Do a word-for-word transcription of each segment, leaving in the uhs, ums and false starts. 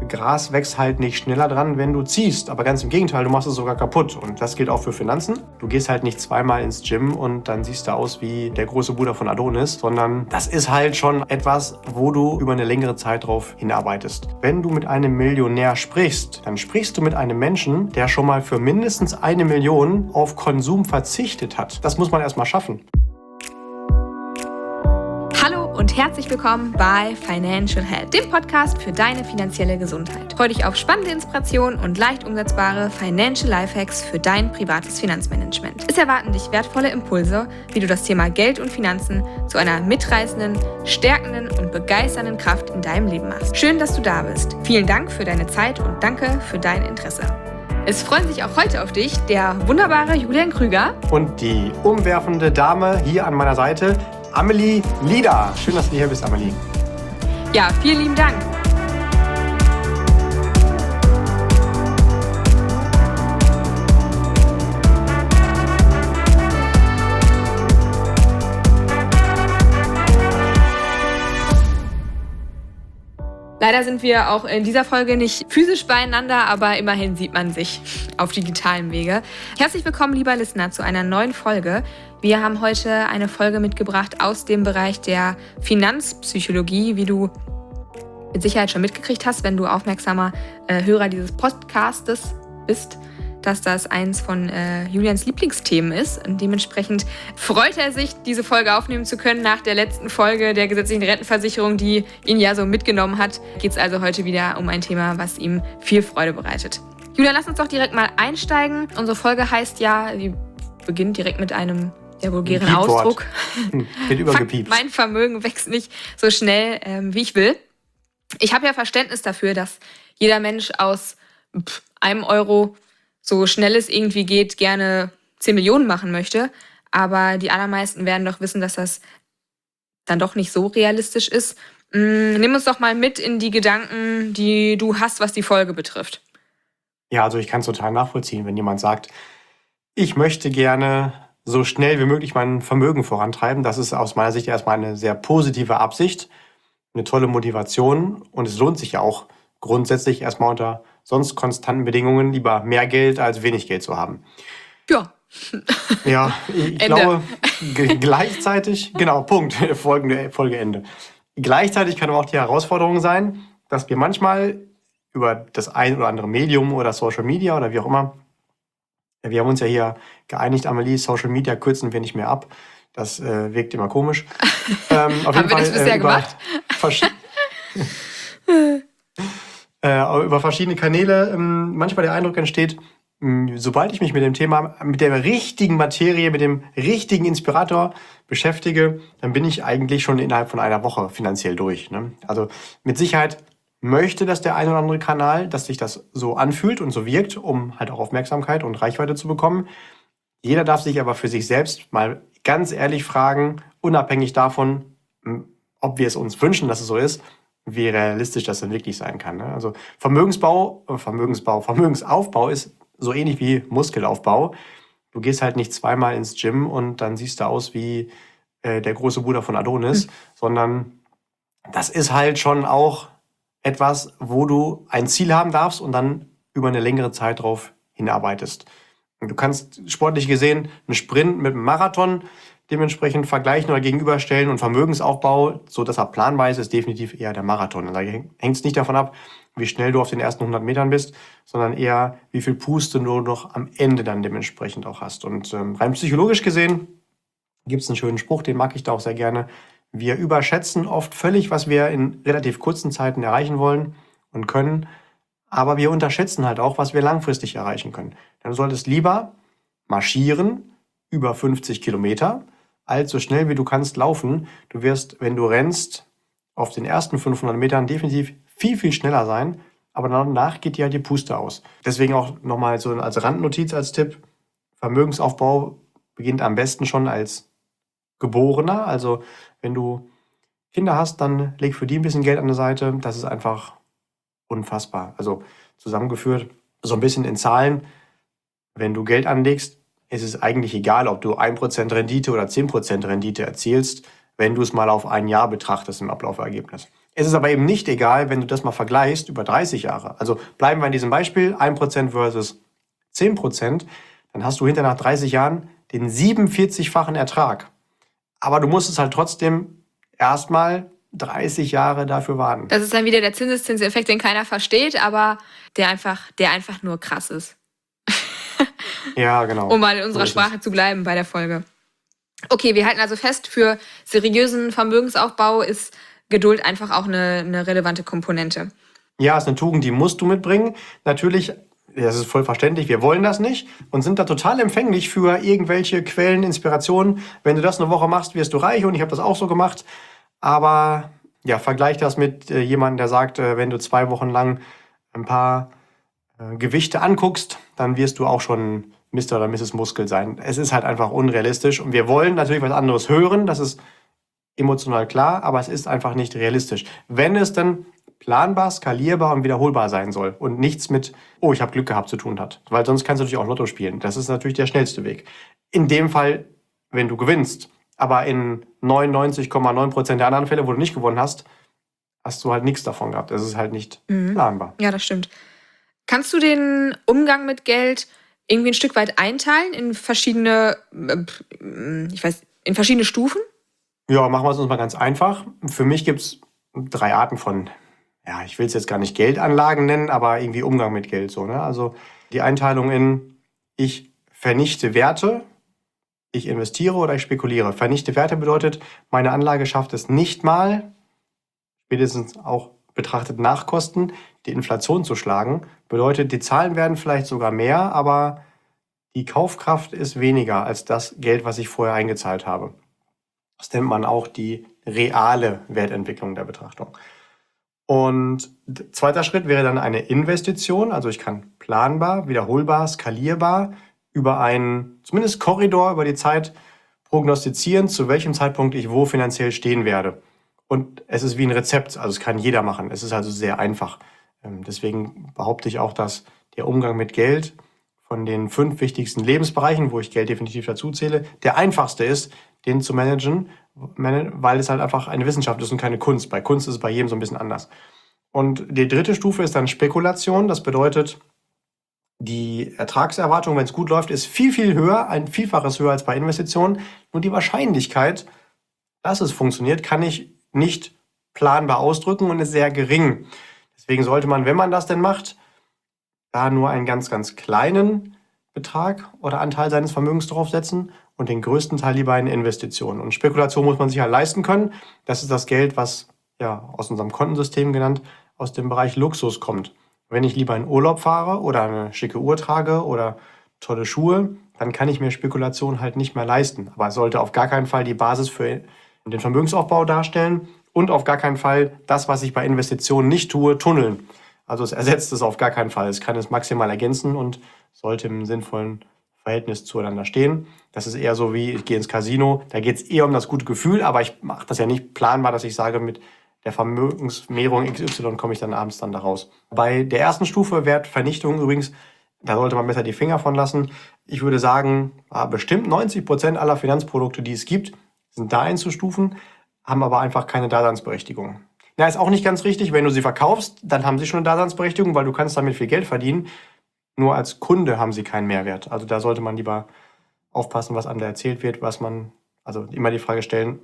Gras wächst halt nicht schneller dran, wenn du ziehst. Aber ganz im Gegenteil, du machst es sogar kaputt. Und das gilt auch für Finanzen. Du gehst halt nicht zweimal ins Gym und dann siehst du aus wie der große Bruder von Adonis, sondern das ist halt schon etwas, wo du über eine längere Zeit drauf hinarbeitest. Wenn du mit einem Millionär sprichst, dann sprichst du mit einem Menschen, der schon mal für mindestens eine Million auf Konsum verzichtet hat. Das muss man erst mal schaffen. Hallo und herzlich willkommen bei Financial Health, dem Podcast für deine finanzielle Gesundheit. Freue dich auf spannende Inspirationen und leicht umsetzbare Financial Lifehacks für dein privates Finanzmanagement. Es erwarten dich wertvolle Impulse, wie du das Thema Geld und Finanzen zu einer mitreißenden, stärkenden und begeisternden Kraft in deinem Leben machst. Schön, dass du da bist. Vielen Dank für deine Zeit und danke für dein Interesse. Es freuen sich auch heute auf dich der wunderbare Julian Krüger und die umwerfende Dame hier an meiner Seite, Amelie Lieder. Schön, dass du hier bist, Amelie. Ja, vielen lieben Dank. Leider sind wir auch in dieser Folge nicht physisch beieinander, aber immerhin sieht man sich auf digitalem Wege. Herzlich willkommen, lieber Listener, zu einer neuen Folge. Wir haben heute eine Folge mitgebracht aus dem Bereich der Finanzpsychologie, wie du mit Sicherheit schon mitgekriegt hast, wenn du aufmerksamer äh, Hörer dieses Podcastes bist, dass das eins von äh, Julians Lieblingsthemen ist. Und dementsprechend freut er sich, diese Folge aufnehmen zu können. Nach der letzten Folge der gesetzlichen Rentenversicherung, die ihn ja so mitgenommen hat, geht es also heute wieder um ein Thema, was ihm viel Freude bereitet. Julian, lass uns doch direkt mal einsteigen. Unsere Folge heißt ja, sie beginnt direkt mit einem sehr vulgären Ausdruck. Wird übergepiept. Mein Vermögen wächst nicht so schnell, ähm, wie ich will. Ich habe ja Verständnis dafür, dass jeder Mensch aus pff, einem Euro, so schnell es irgendwie geht, gerne zehn Millionen machen möchte. Aber die allermeisten werden doch wissen, dass das dann doch nicht so realistisch ist. Mm, nimm uns doch mal mit in die Gedanken, die du hast, was die Folge betrifft. Ja, also ich kann es total nachvollziehen, wenn jemand sagt, ich möchte gerne so schnell wie möglich mein Vermögen vorantreiben. Das ist aus meiner Sicht erstmal eine sehr positive Absicht, eine tolle Motivation. Und es lohnt sich ja auch grundsätzlich erstmal unter sonst konstanten Bedingungen lieber mehr Geld als wenig Geld zu haben. Ja. Ja, ich Ende. glaube, g- gleichzeitig, genau, Punkt, Folgende, Folgeende. Gleichzeitig kann aber auch die Herausforderung sein, dass wir manchmal über das ein oder andere Medium oder Social Media oder wie auch immer, wir haben uns ja hier geeinigt, Amelie, Social Media kürzen wir nicht mehr ab. Das äh, wirkt immer komisch. Ähm, auf Haben wir das bisher äh, über gemacht? Versch- äh, über verschiedene Kanäle ähm, manchmal der Eindruck entsteht, mh, sobald ich mich mit dem Thema, mit der richtigen Materie, mit dem richtigen Inspirator beschäftige, dann bin ich eigentlich schon innerhalb von einer Woche finanziell durch. Ne? Also mit Sicherheit möchte das der ein oder andere Kanal, dass sich das so anfühlt und so wirkt, um halt auch Aufmerksamkeit und Reichweite zu bekommen. Jeder darf sich aber für sich selbst mal ganz ehrlich fragen, unabhängig davon, ob wir es uns wünschen, dass es so ist, wie realistisch das denn wirklich sein kann. Ne? Also Vermögensbau, äh, Vermögensbau, Vermögensaufbau ist so ähnlich wie Muskelaufbau. Du gehst halt nicht zweimal ins Gym und dann siehst du aus wie äh, der große Bruder von Adonis, mhm. sondern das ist halt schon auch etwas, wo du ein Ziel haben darfst und dann über eine längere Zeit drauf hinarbeitest. Und du kannst sportlich gesehen einen Sprint mit einem Marathon dementsprechend vergleichen oder gegenüberstellen und Vermögensaufbau, so dass er planbar ist, ist definitiv eher der Marathon. Und da hängt es nicht davon ab, wie schnell du auf den ersten hundert Metern bist, sondern eher, wie viel Puste du noch am Ende dann dementsprechend auch hast. Und ähm, rein psychologisch gesehen gibt es einen schönen Spruch, den mag ich da auch sehr gerne. Wir überschätzen oft völlig, was wir in relativ kurzen Zeiten erreichen wollen und können, aber wir unterschätzen halt auch, was wir langfristig erreichen können. Dann solltest lieber marschieren, über fünfzig Kilometer, als so schnell wie du kannst laufen. Du wirst, wenn du rennst, auf den ersten fünfhundert Metern definitiv viel, viel schneller sein, aber danach geht dir halt die Puste aus. Deswegen auch nochmal so als Randnotiz, als Tipp, Vermögensaufbau beginnt am besten schon als Geborener. Also wenn du Kinder hast, dann leg für die ein bisschen Geld an der Seite. Das ist einfach unfassbar. Also zusammengeführt, so ein bisschen in Zahlen, wenn du Geld anlegst, ist es eigentlich egal, ob du ein Prozent Rendite oder zehn Prozent Rendite erzielst, wenn du es mal auf ein Jahr betrachtest im Ablaufergebnis. Es ist aber eben nicht egal, wenn du das mal vergleichst über dreißig Jahre. Also bleiben wir in diesem Beispiel, ein Prozent versus zehn Prozent, dann hast du hinter nach dreißig Jahren den siebenundvierzigfachen Ertrag. Aber du musst es halt trotzdem erstmal dreißig Jahre dafür warten. Das ist dann wieder der Zinseszinseffekt, den keiner versteht, aber der einfach, der einfach nur krass ist. Ja, genau. Um mal in unserer So ist Sprache zu bleiben bei der Folge. Okay, wir halten also fest, für seriösen Vermögensaufbau ist Geduld einfach auch eine, eine relevante Komponente. Ja, ist eine Tugend, die musst du mitbringen. Natürlich, das ist voll verständlich, wir wollen das nicht und sind da total empfänglich für irgendwelche Quellen, Inspirationen. Wenn du das eine Woche machst, wirst du reich und ich habe das auch so gemacht. Aber ja, vergleich das mit äh, jemandem, der sagt, äh, wenn du zwei Wochen lang ein paar äh, Gewichte anguckst, dann wirst du auch schon Mister oder Misses Muskel sein. Es ist halt einfach unrealistisch und wir wollen natürlich was anderes hören, das ist emotional klar, aber es ist einfach nicht realistisch. Wenn es dann planbar, skalierbar und wiederholbar sein soll und nichts mit, oh, ich habe Glück gehabt zu tun hat. Weil sonst kannst du natürlich auch Lotto spielen. Das ist natürlich der schnellste Weg. In dem Fall, wenn du gewinnst. Aber in neunundneunzig Komma neun Prozent der anderen Fälle, wo du nicht gewonnen hast, hast du halt nichts davon gehabt. Das ist halt nicht Mhm. planbar. Ja, das stimmt. Kannst du den Umgang mit Geld irgendwie ein Stück weit einteilen in verschiedene, äh, ich weiß, in verschiedene Stufen? Ja, machen wir es uns mal ganz einfach. Für mich gibt es drei Arten von, ja, ich will es jetzt gar nicht Geldanlagen nennen, aber irgendwie Umgang mit Geld. So, ne? Also die Einteilung in, ich vernichte Werte, ich investiere oder ich spekuliere. Vernichte Werte bedeutet, meine Anlage schafft es nicht mal, spätestens auch betrachtet nach Kosten, die Inflation zu schlagen. Bedeutet, die Zahlen werden vielleicht sogar mehr, aber die Kaufkraft ist weniger als das Geld, was ich vorher eingezahlt habe. Das nennt man auch die reale Wertentwicklung der Betrachtung. Und zweiter Schritt wäre dann eine Investition. Also ich kann planbar, wiederholbar, skalierbar über einen zumindest Korridor über die Zeit prognostizieren, zu welchem Zeitpunkt ich wo finanziell stehen werde. Und es ist wie ein Rezept, also es kann jeder machen. Es ist also sehr einfach. Deswegen behaupte ich auch, dass der Umgang mit Geld von den fünf wichtigsten Lebensbereichen, wo ich Geld definitiv dazu zähle, der einfachste ist, den zu managen, weil es halt einfach eine Wissenschaft ist und keine Kunst. Bei Kunst ist es bei jedem so ein bisschen anders. Und die dritte Stufe ist dann Spekulation. Das bedeutet, die Ertragserwartung, wenn es gut läuft, ist viel, viel höher, ein Vielfaches höher als bei Investitionen. Nur die Wahrscheinlichkeit, dass es funktioniert, kann ich nicht planbar ausdrücken und ist sehr gering. Deswegen sollte man, wenn man das denn macht, da nur einen ganz, ganz kleinen Betrag oder Anteil seines Vermögens draufsetzen und den größten Teil lieber in Investitionen. Und Spekulation muss man sich halt leisten können. Das ist das Geld, was ja aus unserem Kontensystem genannt, aus dem Bereich Luxus kommt. Wenn ich lieber in Urlaub fahre oder eine schicke Uhr trage oder tolle Schuhe, dann kann ich mir Spekulation halt nicht mehr leisten. Aber es sollte auf gar keinen Fall die Basis für den Vermögensaufbau darstellen und auf gar keinen Fall das, was ich bei Investitionen nicht tue, tunneln. Also es ersetzt es auf gar keinen Fall. Es kann es maximal ergänzen und sollte im sinnvollen Verhältnis zueinander stehen. Das ist eher so wie, ich gehe ins Casino, da geht es eher um das gute Gefühl, aber ich mache das ja nicht planbar, dass ich sage, mit der Vermögensmehrung X Y komme ich dann abends dann da raus. Bei der ersten Stufe, Wertvernichtung übrigens, da sollte man besser die Finger von lassen. Ich würde sagen, bestimmt neunzig Prozent aller Finanzprodukte, die es gibt, sind da einzustufen, haben aber einfach keine Daseinsberechtigung. Na, ist auch nicht ganz richtig, wenn du sie verkaufst, dann haben sie schon eine Daseinsberechtigung, weil du kannst damit viel Geld verdienen. Nur als Kunde haben sie keinen Mehrwert. Also da sollte man lieber aufpassen, was einem da erzählt wird, was man, also immer die Frage stellen,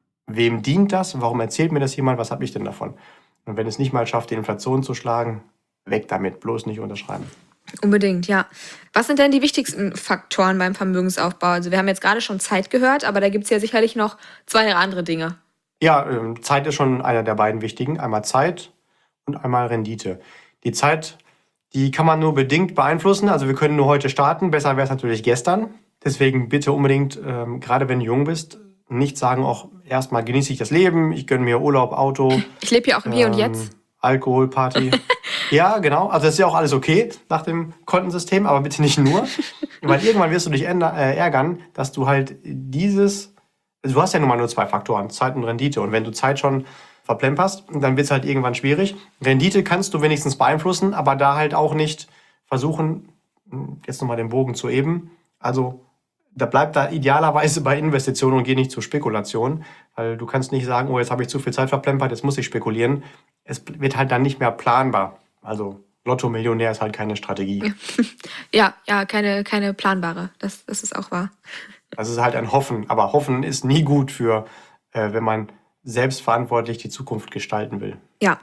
wem dient das? Warum erzählt mir das jemand? Was habe ich denn davon? Und wenn es nicht mal schafft, die Inflation zu schlagen, weg damit, bloß nicht unterschreiben. Unbedingt, ja. Was sind denn die wichtigsten Faktoren beim Vermögensaufbau? Also wir haben jetzt gerade schon Zeit gehört, aber da gibt es ja sicherlich noch zwei andere Dinge. Ja, Zeit ist schon einer der beiden wichtigen. Einmal Zeit und einmal Rendite. Die Zeit, die kann man nur bedingt beeinflussen. Also wir können nur heute starten. Besser wäre es natürlich gestern. Deswegen bitte unbedingt, ähm, gerade wenn du jung bist, nicht sagen, auch erstmal genieße ich das Leben, ich gönne mir Urlaub, Auto. Ich lebe ja auch im Hier und Jetzt. Alkohol, Party. Ja, genau. Also das ist ja auch alles okay nach dem Kontensystem, aber bitte nicht nur. Weil irgendwann wirst du dich änder- äh, ärgern, dass du halt dieses... Du hast ja nun mal nur zwei Faktoren, Zeit und Rendite. Und wenn du Zeit schon verplemperst, dann wird es halt irgendwann schwierig. Rendite kannst du wenigstens beeinflussen, aber da halt auch nicht versuchen, jetzt nochmal den Bogen zu eben, also da bleibt da idealerweise bei Investitionen und geh nicht zur Spekulation, weil du kannst nicht sagen, oh, jetzt habe ich zu viel Zeit verplempert, jetzt muss ich spekulieren. Es wird halt dann nicht mehr planbar. Also Lotto-Millionär ist halt keine Strategie. Ja, ja, keine, keine planbare. Das, das ist auch wahr. Das ist halt ein Hoffen. Aber Hoffen ist nie gut für, äh, wenn man selbstverantwortlich die Zukunft gestalten will. Ja.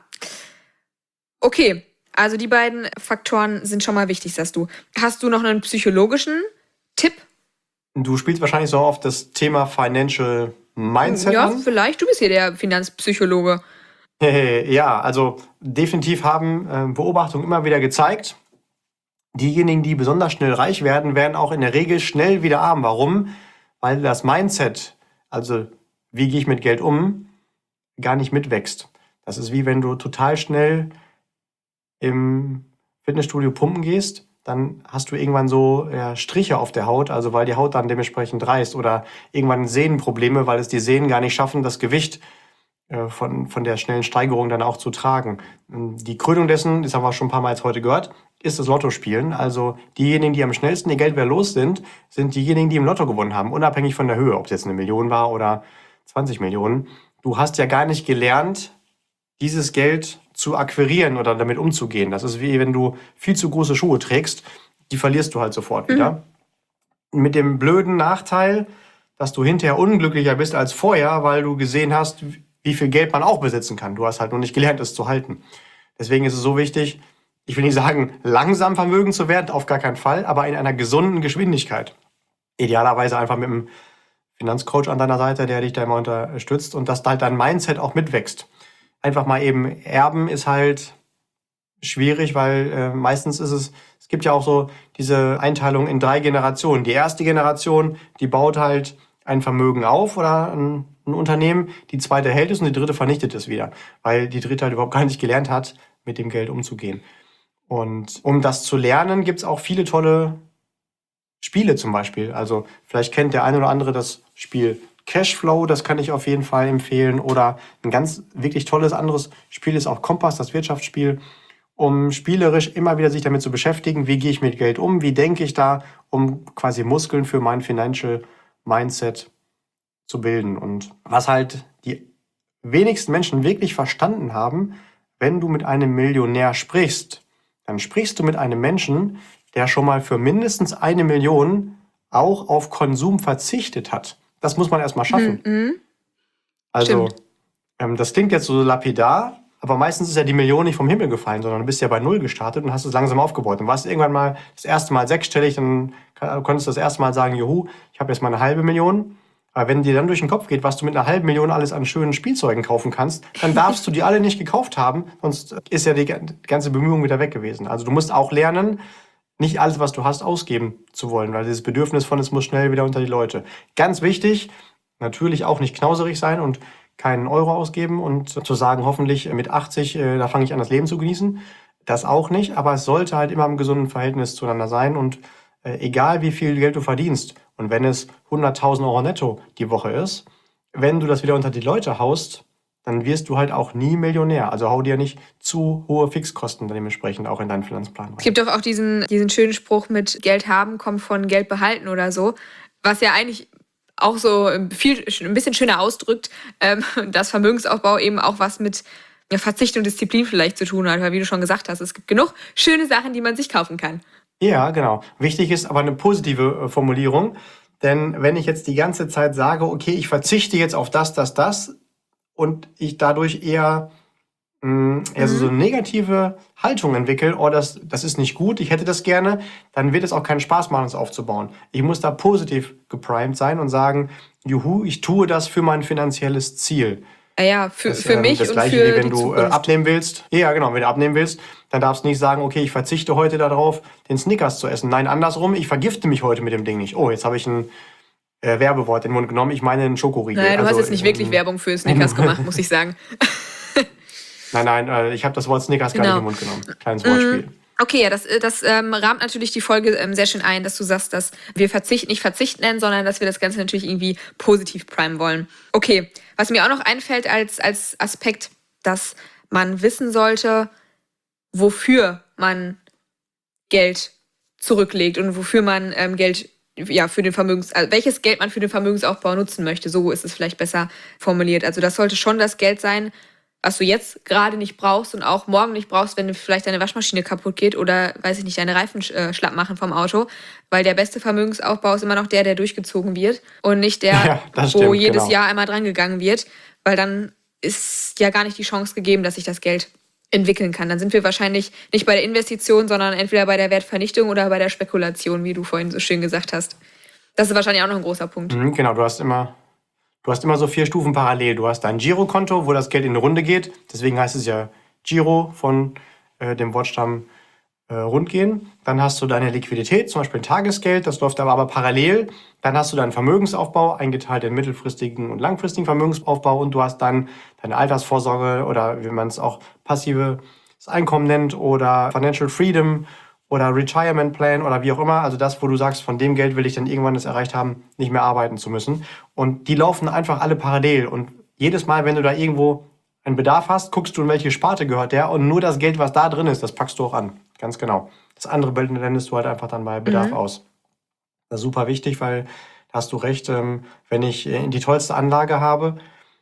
Okay, also die beiden Faktoren sind schon mal wichtig, sagst du. Hast du noch einen psychologischen Tipp? Du spielst wahrscheinlich so auf das Thema Financial Mindset Ja, an. vielleicht. Du bist hier der Finanzpsychologe. Ja, also definitiv haben äh, Beobachtungen immer wieder gezeigt, diejenigen, die besonders schnell reich werden, werden auch in der Regel schnell wieder arm. Warum? Weil das Mindset, also wie gehe ich mit Geld um, gar nicht mitwächst. Das ist wie wenn du total schnell im Fitnessstudio pumpen gehst, dann hast du irgendwann so ja, Striche auf der Haut, also weil die Haut dann dementsprechend reißt oder irgendwann Sehnenprobleme, weil es die Sehnen gar nicht schaffen, das Gewicht äh, von, von der schnellen Steigerung dann auch zu tragen. Die Krönung dessen, das haben wir schon ein paar Mal jetzt heute gehört, ist das Lottospielen. Also diejenigen, die am schnellsten ihr Geld wieder los sind, sind diejenigen, die im Lotto gewonnen haben, unabhängig von der Höhe, ob es jetzt eine Million war oder zwanzig Millionen. Du hast ja gar nicht gelernt, dieses Geld zu akquirieren oder damit umzugehen. Das ist wie wenn du viel zu große Schuhe trägst, die verlierst du halt sofort wieder. Mhm. Mit dem blöden Nachteil, dass du hinterher unglücklicher bist als vorher, weil du gesehen hast, wie viel Geld man auch besitzen kann. Du hast halt noch nicht gelernt, es zu halten. Deswegen ist es so wichtig, ich will nicht sagen, langsam vermögend zu werden, auf gar keinen Fall, aber in einer gesunden Geschwindigkeit. Idealerweise einfach mit einem Finanzcoach an deiner Seite, der dich da immer unterstützt und dass halt dein Mindset auch mitwächst. Einfach mal eben erben ist halt schwierig, weil äh, meistens ist es, es gibt ja auch so diese Einteilung in drei Generationen. Die erste Generation, die baut halt ein Vermögen auf oder ein, ein Unternehmen, die zweite hält es und die dritte vernichtet es wieder, weil die dritte halt überhaupt gar nicht gelernt hat, mit dem Geld umzugehen. Und um das zu lernen, gibt es auch viele tolle Spiele zum Beispiel. Also vielleicht kennt der eine oder andere das Spiel Cashflow, das kann ich auf jeden Fall empfehlen. Oder ein ganz wirklich tolles anderes Spiel ist auch Kompass, das Wirtschaftsspiel, um spielerisch immer wieder sich damit zu beschäftigen, wie gehe ich mit Geld um, wie denke ich da, um quasi Muskeln für mein Financial Mindset zu bilden. Und was halt die wenigsten Menschen wirklich verstanden haben, wenn du mit einem Millionär sprichst, dann sprichst du mit einem Menschen, der schon mal für mindestens eine Million auch auf Konsum verzichtet hat. Das muss man erstmal schaffen. Mhm. Also, ähm, das klingt jetzt so lapidar, aber meistens ist ja die Million nicht vom Himmel gefallen, sondern du bist ja bei Null gestartet und hast es langsam aufgebaut. Und warst irgendwann mal das erste Mal sechsstellig, dann konntest du das erste Mal sagen, juhu, ich habe jetzt mal eine halbe Million. Aber wenn dir dann durch den Kopf geht, was du mit einer halben Million alles an schönen Spielzeugen kaufen kannst, dann darfst du die alle nicht gekauft haben, sonst ist ja die ganze Bemühung wieder weg gewesen. Also du musst auch lernen, nicht alles, was du hast, ausgeben zu wollen, weil dieses Bedürfnis von es muss schnell wieder unter die Leute. Ganz wichtig, natürlich auch nicht knauserig sein und keinen Euro ausgeben und zu sagen, hoffentlich mit achtzig, äh, da fange ich an, das Leben zu genießen. Das auch nicht, aber es sollte halt immer im gesunden Verhältnis zueinander sein und äh, egal wie viel Geld du verdienst und wenn es hunderttausend Euro netto die Woche ist, wenn du das wieder unter die Leute haust, dann wirst du halt auch nie Millionär. Also hau dir nicht zu hohe Fixkosten dementsprechend auch in deinen Finanzplan rein. Es gibt doch auch diesen, diesen schönen Spruch mit Geld haben kommt von Geld behalten oder so, was ja eigentlich auch so viel, ein bisschen schöner ausdrückt, ähm, dass Vermögensaufbau eben auch was mit ja, Verzicht und Disziplin vielleicht zu tun hat, weil wie du schon gesagt hast, es gibt genug schöne Sachen, die man sich kaufen kann. Ja, genau. Wichtig ist aber eine positive äh, Formulierung, denn wenn ich jetzt die ganze Zeit sage, okay, ich verzichte jetzt auf das, das, das und ich dadurch eher, mh, eher so, so eine negative Haltung entwickle, oh, das, das ist nicht gut, ich hätte das gerne, dann wird es auch keinen Spaß machen, es aufzubauen. Ich muss da positiv geprimed sein und sagen, juhu, ich tue das für mein finanzielles Ziel. Ja, für, das, für ähm, mich das und Gleiche, für wie wenn die du äh, Zukunft. abnehmen willst. Ja, genau, wenn du abnehmen willst, dann darfst du nicht sagen, okay, ich verzichte heute darauf, den Snickers zu essen. Nein, andersrum, ich vergifte mich heute mit dem Ding nicht. Oh, jetzt habe ich ein äh, Werbewort in den Mund genommen, ich meine einen Schokoriegel. Naja, du also, hast jetzt nicht wirklich ähm, Werbung für Snickers gemacht, muss ich sagen. Nein, nein, äh, ich habe das Wort Snickers gar Genau. nicht in den Mund genommen. Kleines Wortspiel. Okay, ja, das, das ähm, rahmt natürlich die Folge ähm, sehr schön ein, dass du sagst, dass wir Verzicht nicht Verzicht nennen, sondern dass wir das Ganze natürlich irgendwie positiv primen wollen. Okay, was mir auch noch einfällt als, als Aspekt, dass man wissen sollte, wofür man Geld zurücklegt und wofür man ähm, Geld ja, für den Vermögens, also welches Geld man für den Vermögensaufbau nutzen möchte. So ist es vielleicht besser formuliert. Also das sollte schon das Geld sein, was du jetzt gerade nicht brauchst und auch morgen nicht brauchst, wenn vielleicht deine Waschmaschine kaputt geht oder, weiß ich nicht, deine Reifen äh, schlapp machen vom Auto. Weil der beste Vermögensaufbau ist immer noch der, der durchgezogen wird und nicht der, ja, wo stimmt, jedes genau. Jahr einmal dran gegangen wird. Weil dann ist ja gar nicht die Chance gegeben, dass sich das Geld entwickeln kann. Dann sind wir wahrscheinlich nicht bei der Investition, sondern entweder bei der Wertvernichtung oder bei der Spekulation, wie du vorhin so schön gesagt hast. Das ist wahrscheinlich auch noch ein großer Punkt. Mhm, genau, du hast immer... Du hast immer so vier Stufen parallel. Du hast dein Girokonto, wo das Geld in eine Runde geht. Deswegen heißt es ja Giro von äh, dem Wortstamm äh, rundgehen. Dann hast du deine Liquidität, zum Beispiel Tagesgeld. Das läuft aber, aber parallel. Dann hast du deinen Vermögensaufbau, eingeteilt in mittelfristigen und langfristigen Vermögensaufbau. Und du hast dann deine Altersvorsorge oder wie man es auch passives Einkommen nennt oder Financial Freedom oder Retirement Plan oder wie auch immer. Also das, wo du sagst, von dem Geld will ich dann irgendwann es erreicht haben, nicht mehr arbeiten zu müssen. Und die laufen einfach alle parallel. Und jedes Mal, wenn du da irgendwo einen Bedarf hast, guckst du, in welche Sparte gehört der. Und nur das Geld, was da drin ist, das packst du auch an. Ganz genau. Das andere blendest du halt einfach dann bei Bedarf mhm. aus. Das ist super wichtig, weil da hast du recht, wenn ich die tollste Anlage habe,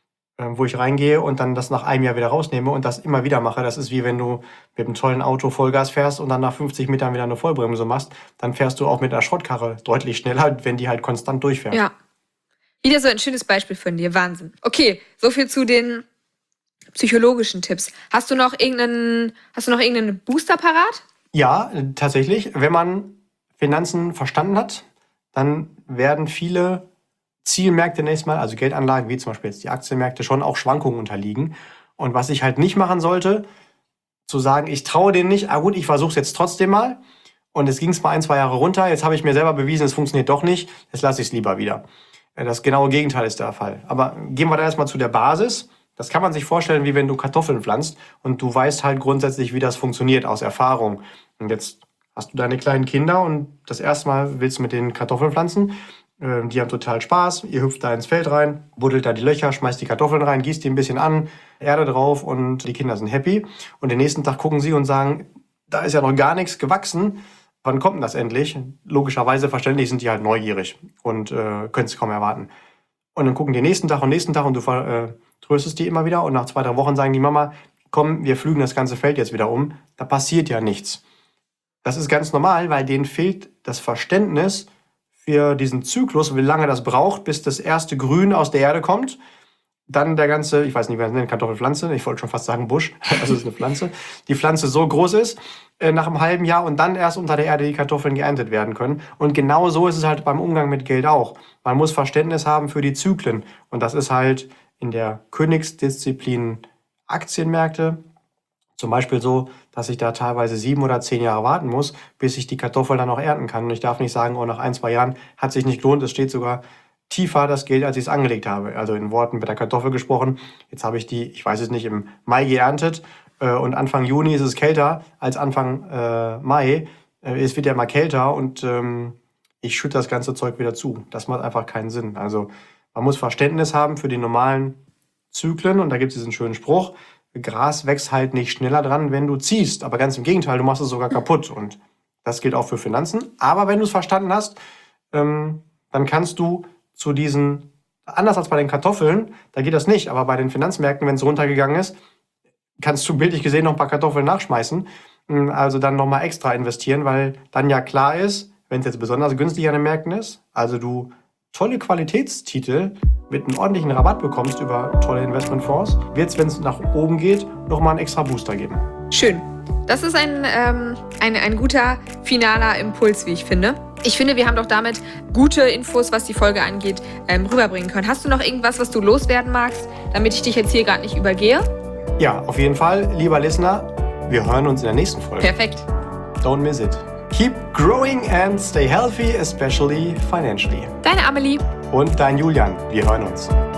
wo ich reingehe und dann das nach einem Jahr wieder rausnehme und das immer wieder mache. Das ist wie wenn du mit einem tollen Auto Vollgas fährst und dann nach fünfzig Metern wieder eine Vollbremse machst. Dann fährst du auch mit einer Schrottkarre deutlich schneller, wenn die halt konstant durchfährt. Ja. Wieder so ein schönes Beispiel von dir. Wahnsinn. Okay, so viel zu den psychologischen Tipps. Hast du noch irgendeinen, hast du noch irgendeinen Booster parat? Ja, tatsächlich. Wenn man Finanzen verstanden hat, dann werden viele Zielmärkte nächstes Mal, also Geldanlagen wie zum Beispiel jetzt die Aktienmärkte, schon auch Schwankungen unterliegen. Und was ich halt nicht machen sollte, zu sagen, ich traue denen nicht, ah gut, ich versuche es jetzt trotzdem mal. Und es ging es mal ein, zwei Jahre runter, jetzt habe ich mir selber bewiesen, es funktioniert doch nicht, jetzt lasse ich es lieber wieder. Das genaue Gegenteil ist der Fall. Aber gehen wir da erstmal zu der Basis. Das kann man sich vorstellen, wie wenn du Kartoffeln pflanzt und du weißt halt grundsätzlich, wie das funktioniert aus Erfahrung. Und jetzt hast du deine kleinen Kinder und das erste Mal willst du mit denen Kartoffeln pflanzen. Die haben total Spaß, ihr hüpft da ins Feld rein, buddelt da die Löcher, schmeißt die Kartoffeln rein, gießt die ein bisschen an, Erde drauf und die Kinder sind happy. Und den nächsten Tag gucken sie und sagen, da ist ja noch gar nichts gewachsen, wann kommt denn das endlich? Logischerweise, verständlich sind die halt neugierig und äh, können es kaum erwarten. Und dann gucken die nächsten Tag und nächsten Tag und du äh, tröstest die immer wieder und nach zwei, drei Wochen sagen die Mama, komm, wir pflügen das ganze Feld jetzt wieder um, da passiert ja nichts. Das ist ganz normal, weil denen fehlt das Verständnis für diesen Zyklus, wie lange das braucht, bis das erste Grün aus der Erde kommt. Dann der ganze, ich weiß nicht, wie man es nennt, Kartoffelpflanze, ich wollte schon fast sagen Busch, also es ist eine Pflanze, die Pflanze so groß ist, äh, nach einem halben Jahr und dann erst unter der Erde die Kartoffeln geerntet werden können. Und genau so ist es halt beim Umgang mit Geld auch. Man muss Verständnis haben für die Zyklen. Und das ist halt in der Königsdisziplin Aktienmärkte zum Beispiel so, dass ich da teilweise sieben oder zehn Jahre warten muss, bis ich die Kartoffeln dann auch ernten kann. Und ich darf nicht sagen, oh, nach ein, zwei Jahren hat sich nicht gelohnt, es steht sogar tiefer das Geld, als ich es angelegt habe. Also in Worten mit der Kartoffel gesprochen. Jetzt habe ich die, ich weiß es nicht, im Mai geerntet äh, und Anfang Juni ist es kälter als Anfang äh, Mai. Äh, es wird ja immer kälter und ähm, ich schütte das ganze Zeug wieder zu. Das macht einfach keinen Sinn. Also man muss Verständnis haben für die normalen Zyklen und da gibt es diesen schönen Spruch, Gras wächst halt nicht schneller dran, wenn du ziehst. Aber ganz im Gegenteil, du machst es sogar kaputt. Und das gilt auch für Finanzen. Aber wenn du es verstanden hast, ähm, dann kannst du zu diesen, anders als bei den Kartoffeln, da geht das nicht. Aber bei den Finanzmärkten, wenn es runtergegangen ist, kannst du bildlich gesehen noch ein paar Kartoffeln nachschmeißen. Also dann nochmal extra investieren, weil dann ja klar ist, wenn es jetzt besonders günstig an den Märkten ist, also du tolle Qualitätstitel mit einem ordentlichen Rabatt bekommst über tolle Investmentfonds, wird es, wenn es nach oben geht, nochmal einen extra Booster geben. Schön. Das ist ein, ähm, ein, ein guter finaler Impuls, wie ich finde. Ich finde, wir haben doch damit gute Infos, was die Folge angeht, ähm, rüberbringen können. Hast du noch irgendwas, was du loswerden magst, damit ich dich jetzt hier gerade nicht übergehe? Ja, auf jeden Fall, lieber Listener, wir hören uns in der nächsten Folge. Perfekt. Don't miss it. Keep growing and stay healthy, especially financially. Deine Amelie. Und dein Julian. Wir hören uns.